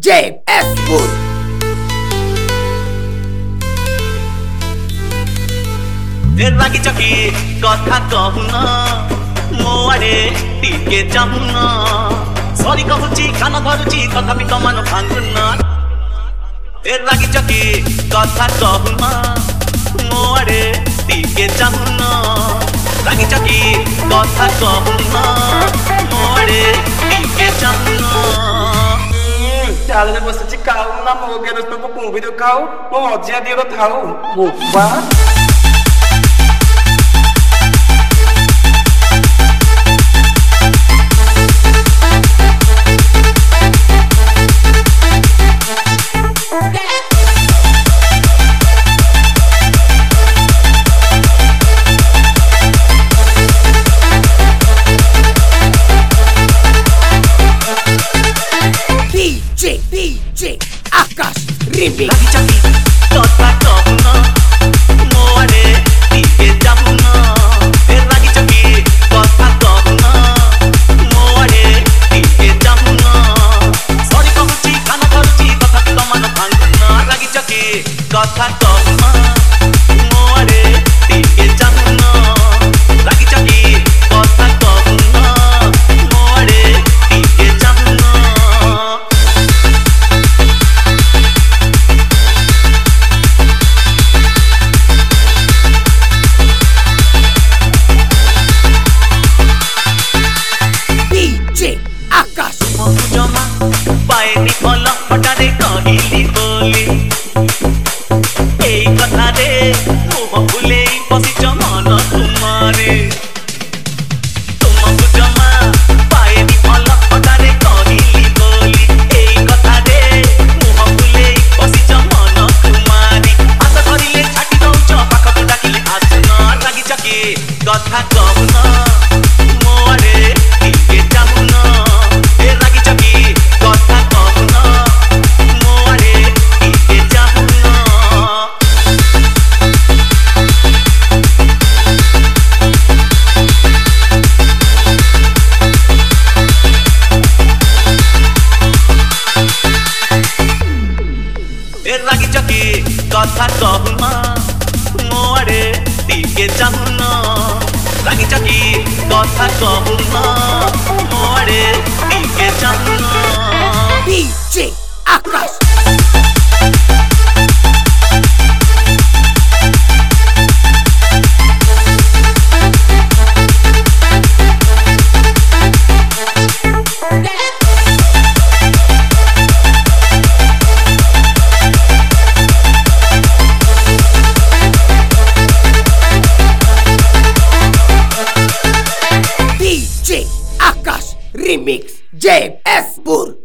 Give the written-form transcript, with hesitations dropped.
JS-पुर। লাগি চকি কথা কহুন মো আড়ে টিকে চাহুন সরি কহুছি কান ধরুছি তথাপি তমান ভাঙ্গুন লাগি চকি কথা কহুন মো আড়ে টিকে চাহুন লাগি চকি কথা কহুন মো আড়ে টিকে চাহুন ଚାଳରେ ବସିଛି କାଉ ନା ମୋ ଗେରସ୍ତକୁ କୁମ୍ଭୀର ଖାଉ ମୋ ଅଜିଆ ଦିଅର ଥାଉ ବୋପା DJ Akash Remix। লাগি চকি কথা কহুন মো আড়ে টিকে চাহুন লাগি চকি কথা কহুন মো আড়ে টিকে চাহুন সরি কহুছি কান ধরুছি তথাপি তমান ভাঙ্গুন লাগি চকি কথা কহুন মো আড়ে টিকে চাহুন লাগি চকি কথা কহুন মো আড়ে টিকে চাহুন Akash জমা পায়নি ফল হঠাৎ কহিলি বলি এই কথা রে মুহ ভুলেই বসিছ মন তোমারে তোমাকে জমা পায়নি ফল হঠাৎ কহিলি বলি এই কথা রে মুহ ভুলেই বসিছ মন তোমারি আশা ধরিলে ছাটি দৌছ পাখକୁ ডাকিলে আসুন লাগি চকি কথা কহুন ମୋ ଆଡ଼େ ଟିକେ ଚାହୁଁନ লাগি চকি কথা কহুন ମୋ ଆଡ଼େ ଟିକେ ଚାହୁଁନ লাগি চকি কথা কহুন ମୋ ଆଡ଼େ ଟିକେ ଚାହୁଁନ লাগি চকি কথা কহুন ମୋ ଆଡ଼େ ଟିକେ ଚାହୁଁନ DJ Akash DJ Akash Remix JS-पुर।